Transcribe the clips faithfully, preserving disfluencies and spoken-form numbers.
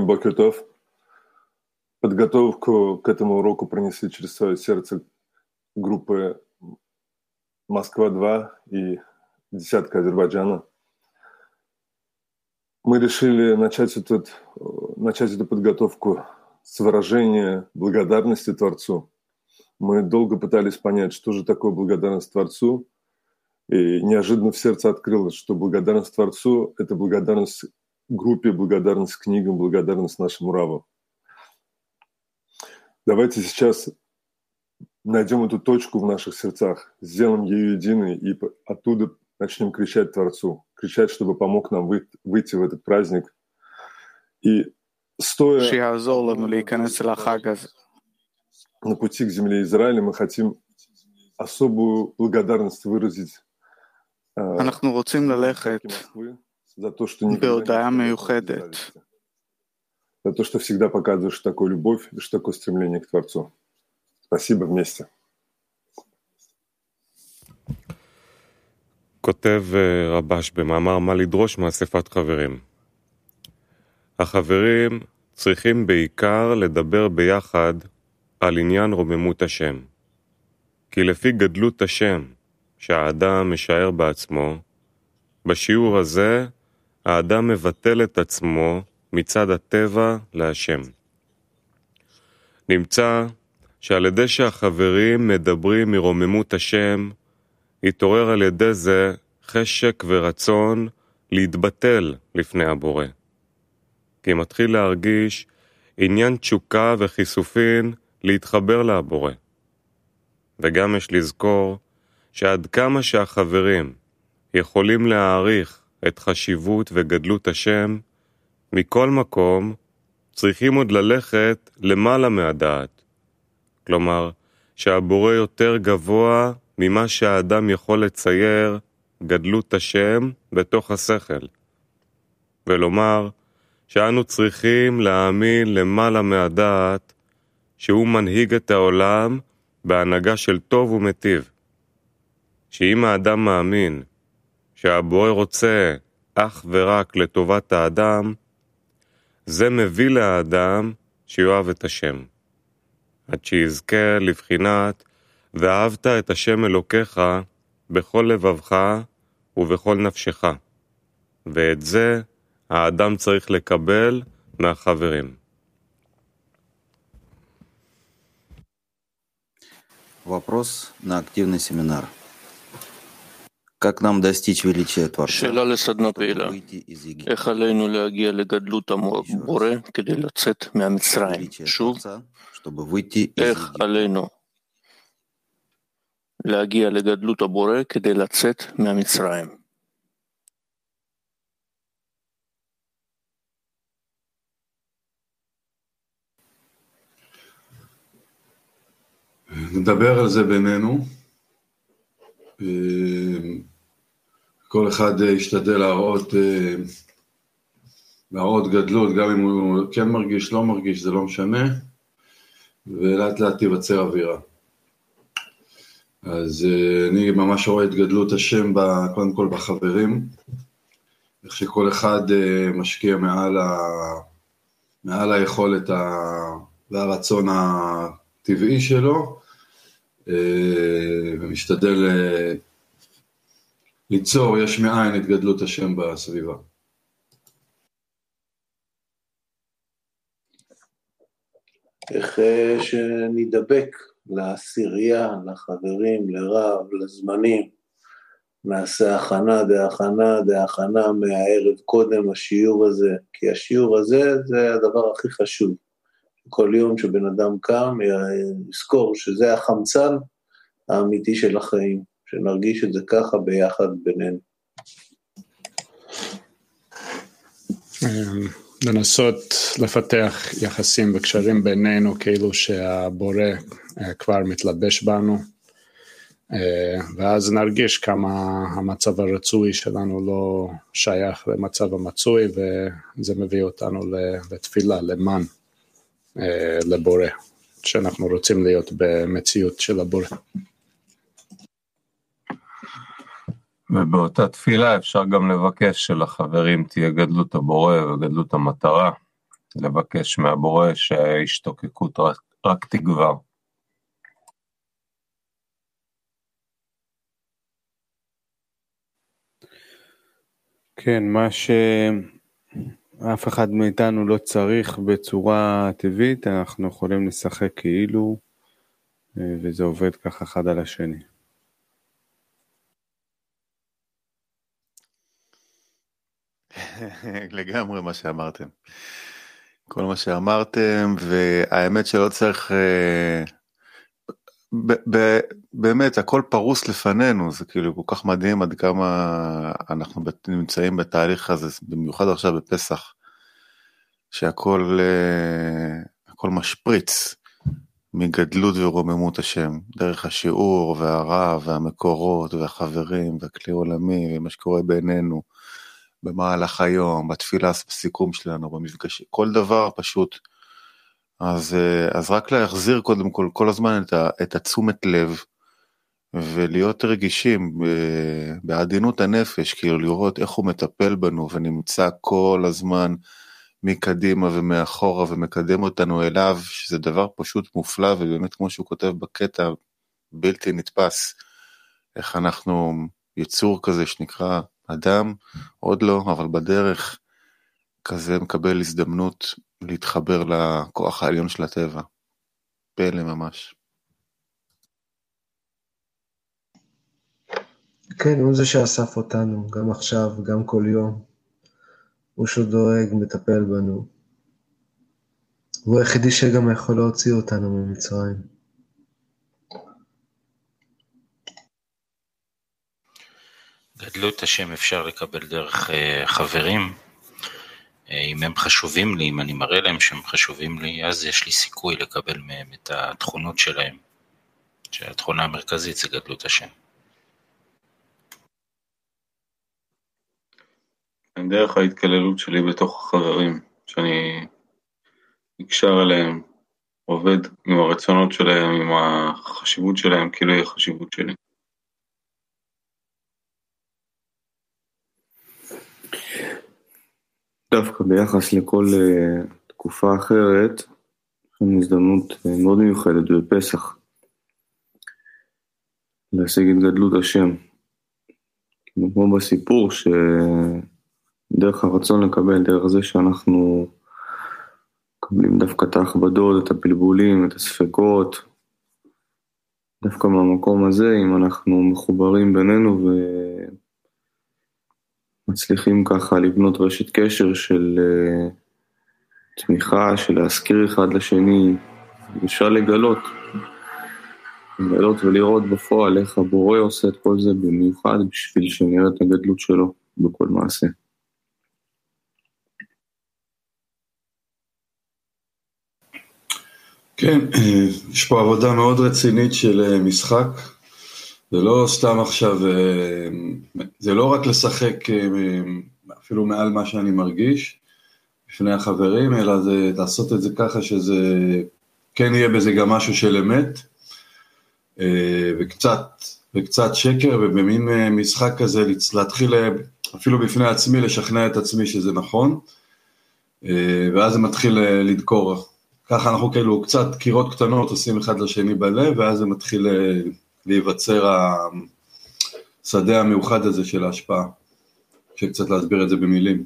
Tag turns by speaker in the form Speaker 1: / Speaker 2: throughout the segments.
Speaker 1: Всем бокер-тов. Подготовку к этому уроку пронесли через свое сердце группы Москва-два и десятка Азербайджана. Мы решили начать, этот, начать эту подготовку с выражения благодарности Творцу. Мы долго пытались понять, что же такое благодарность Творцу, и неожиданно в сердце открылось, что благодарность Творцу – это благодарность группе, благодарность книгам, благодарность нашему Раву. Давайте сейчас найдем эту точку в наших сердцах, сделаем ее единой и оттуда начнем кричать Творцу, кричать, чтобы помог нам выйти в этот праздник. И стоя на пути к земле Израиля, мы хотим особую благодарность выразить Москвы за то, что никогда не за то, что всегда показываешь такую любовь и что такое стремление к Творцу. Спасибо вместе.
Speaker 2: כותב רבש במאמר מה לדרוש מאספת חברים. החברים צריכים בעיקר לדבר ביחד על עניין רוממות השם. כי לפי גדלות השם שהאדם משער בעצמו, בשיעור הזה האדם מבטל את עצמו מצד הטבע להשם. נמצא שעל ידי שהחברים מדברים מרוממות השם, יתעורר על ידי זה חשק ורצון להתבטל לפני הבורא. כי מתחיל להרגיש עניין תשוקה וחיסופין להתחבר לבורא. וגם יש לזכור שעד כמה שהחברים יכולים להעריך את חשיבות וגדלות השם, מכל מקום צריכים עוד ללכת למעלה מהדעת. כלומר, שהבורא יותר גבוה ממה שהאדם יכול לצייר גדלות השם בתוך השכל. ולומר שאנו צריכים להאמין למעלה מהדעת שהוא מנהיג את העולם בהנהגה של טוב ומטיב. שאם האדם מאמין שהבורא רוצה אך ורק לטובת האדם, זה מביא לאדם שיואב את השם. עד שיזכה לבחינת ואהבת את השם אלוקיך בכל לבבך ובכל נפשך. ואת זה האדם צריך לקבל מהחברים.
Speaker 3: Вопрос на активный семинар. Как нам достичь величия Творца?
Speaker 4: שאלה לסדנה פעילה. איך עלינו להגיע לגדלות הבורא כדי לצאת מהמצרים? שוב, איך עלינו להגיע לגדלות הבורא כדי לצאת מהמצרים?
Speaker 5: נדבר על זה בינינו. כל אחד ישתדל להראות, להראות גדלות, גם אם הוא כן מרגיש, לא מרגיש, זה לא משנה, ולאט לאט תיווצר אווירה. אז אני ממש רואה את גדלות השם, קודם כל בחברים, איך שכל אחד משקיע מעל, ה, מעל היכולת והרצון הטבעי שלו, ומשתדל ליצור יש מאין את גדלות השם בסביבה.
Speaker 6: איך שנדבק לעשירייה, לחברים, לרב, לזמנים, נעשה הכנה, דהכנה, דהכנה מהערב קודם השיעור הזה, כי השיעור הזה זה הדבר הכי חשוב. כל יום שבן אדם קם, יזכור שזה החמצן האמיתי של החיים, שנרגיש את זה ככה ביחד בינינו.
Speaker 7: לנסות לפתח יחסים וקשרים בינינו, כאילו שהבורא כבר מתלבש בנו, ואז נרגיש כמה המצב הרצוי שלנו לא שייך למצב המצוי, וזה מביא אותנו לתפילה, למען, לבורא, שאנחנו רוצים להיות במציאות של הבורא.
Speaker 2: ובאותה תפילה אפשר גם לבקש שלחברים תהיה גדלות הבורא וגדלות המטרה, לבקש מהבורא שההשתוקקות רק, רק תגבר.
Speaker 8: כן, מה שאף אחד מאיתנו לא צריך בצורה טבעית, אנחנו יכולים לשחק כאילו, וזה עובד ככה אחד על השני.
Speaker 9: לגמרי מה שאמרתם. כל מה שאמרתם, והאמת שלא צריך, ב- ב- באמת הכל פרוס לפנינו, זה כאילו כל כך מדהים עד כמה אנחנו נמצאים בתהליך הזה, במיוחד עכשיו בפסח, שהכל הכל משפריץ מגדלות ורוממות השם, דרך השיעור והרב והמקורות והחברים והכלי עולמי ומה שקורה בינינו, במהלך היום, בתפילה, בסיכום שלנו, במפגש, כל דבר פשוט. אז, אז רק להחזיר קודם כל, כל הזמן את, ה, את התשומת לב, ולהיות רגישים בעדינות הנפש, כאילו לראות איך הוא מטפל בנו, ונמצא כל הזמן מקדימה ומאחורה, ומקדם אותנו אליו, שזה דבר פשוט מופלא, ובאמת כמו שהוא כותב בקטע, בלתי נתפס, איך אנחנו יצור כזה שנקרא אדם, עוד לא, אבל בדרך כזה מקבל הזדמנות להתחבר לכוח העליון של הטבע. פלא ממש.
Speaker 10: כן, הוא זה שאסף אותנו, גם עכשיו, גם כל יום. הוא שדואג, מטפל בנו. הוא היחידי שגם יכול להוציא אותנו ממצרים.
Speaker 11: גדלות השם אפשר לקבל דרך חברים, אם הם חשובים לי, אם אני מראה להם שהם חשובים לי, אז יש לי סיכוי לקבל מהם את התכונות שלהם, שהתכונה המרכזית זה גדלות השם.
Speaker 12: דרך ההתקללות שלי בתוך החברים, שאני נקשר אליהם, עובד עם הרצונות שלהם, עם החשיבות שלהם, כאילו היא החשיבות שלי.
Speaker 13: דווקא ביחס לכל uh, תקופה אחרת, יש לנו הזדמנות uh, מאוד מיוחדת בפסח, להשיג את גדלות השם. כמו בסיפור שדרך הרצון לקבל, דרך זה שאנחנו מקבלים דווקא את ההכבדות, את הפלבולים, את הספקות, דווקא מהמקום הזה, אם אנחנו מחוברים בינינו ו... מצליחים ככה לבנות רשת קשר של uh, תמיכה, של להזכיר אחד לשני, אפשר לגלות, לגלות ולראות בפועל איך הבורא עושה את כל זה במיוחד בשביל שנראה את הגדלות שלו בכל מעשה.
Speaker 5: כן, יש פה עבודה מאוד רצינית של משחק, זה לא סתם עכשיו, זה לא רק לשחק אפילו מעל מה שאני מרגיש בפני החברים, אלא זה לעשות את זה ככה שזה כן יהיה בזה גם משהו של אמת, וקצת, וקצת שקר, ובמין משחק כזה להתחיל אפילו בפני עצמי לשכנע את עצמי שזה נכון, ואז זה מתחיל לדקור. ככה אנחנו כאילו קצת קירות קטנות עושים אחד לשני בלב, ואז זה מתחיל להיווצר השדה המיוחד הזה של ההשפעה, שקצת להסביר את זה במילים.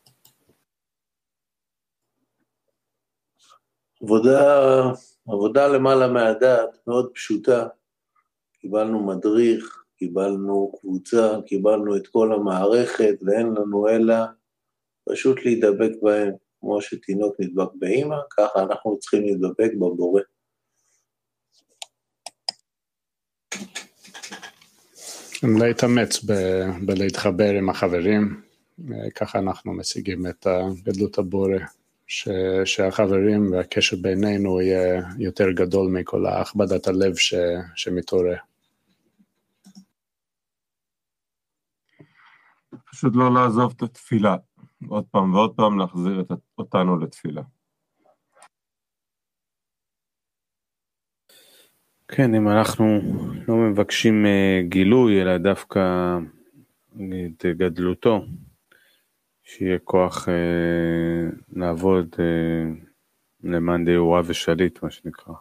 Speaker 6: עבודה, עבודה למעלה מהדעת, מאוד פשוטה. קיבלנו מדריך, קיבלנו קבוצה, קיבלנו את כל המערכת, ואין לנו אלא פשוט להידבק בהם. כמו שתינוק נדבק באמא, ככה אנחנו צריכים להידבק בבורא.
Speaker 7: להתאמץ ב- בלהתחבר עם החברים, ככה אנחנו משיגים את גדלות הבורא, ש- שהחברים והקשר בינינו יהיה יותר גדול מכל הכבדת הלב ש- שמתעורר.
Speaker 2: פשוט לא לעזוב את התפילה, עוד פעם ועוד פעם להחזיר את אותנו לתפילה.
Speaker 8: כן, אם אנחנו לא מבקשים גילוי, אלא דווקא את גדלותו, שיהיה כוח אה, לעבוד אה, למען דיורה ושליט, מה שנקרא.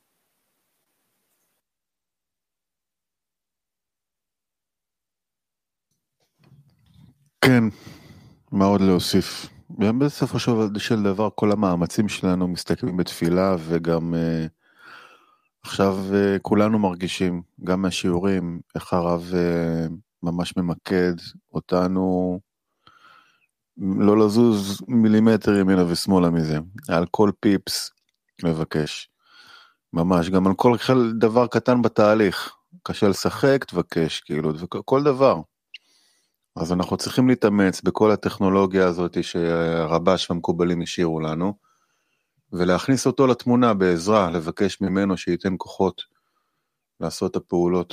Speaker 9: כן, מה עוד להוסיף? בסופו של דבר כל המאמצים שלנו מסתכלים בתפילה, וגם uh, עכשיו uh, כולנו מרגישים, גם מהשיעורים, איך הרב uh, ממש ממקד אותנו, לא לזוז מילימטר ימינה ושמאלה מזה, על כל פיפס מבקש, ממש, גם על כל דבר קטן בתהליך, קשה לשחק, תבקש, כאילו, כל דבר. אז אנחנו צריכים להתאמץ בכל הטכנולוגיה הזאת שהרבש והמקובלים השאירו לנו, ולהכניס אותו לתמונה בעזרה, לבקש ממנו שייתן כוחות לעשות את הפעולות.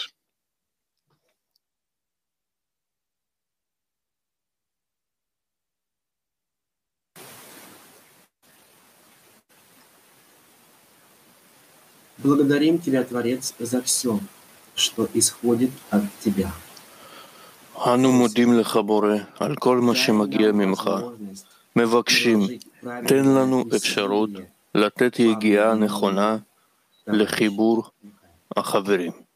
Speaker 14: Благодарим Тебя, Творец, за все, что исходит от Тебя.
Speaker 4: אנו מודים לך בורא על כל מה שמגיע ממך, מבקשים, תן לנו אפשרות לתת יגיעה נכונה לחיבור החברים.